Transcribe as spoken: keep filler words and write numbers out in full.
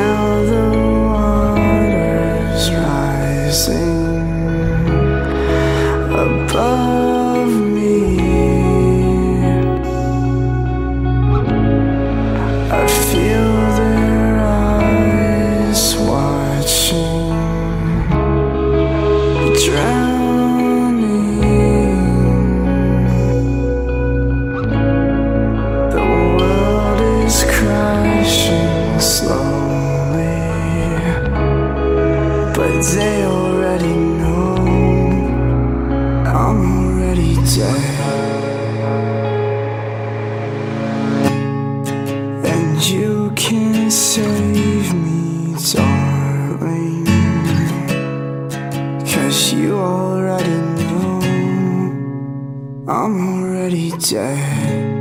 now the water's rising above me. I feel their eyes watching, drowning. The world is crashing slowly, but they already know I'm already dead. And you can't save me, darling, 'cause you already know I'm already dead.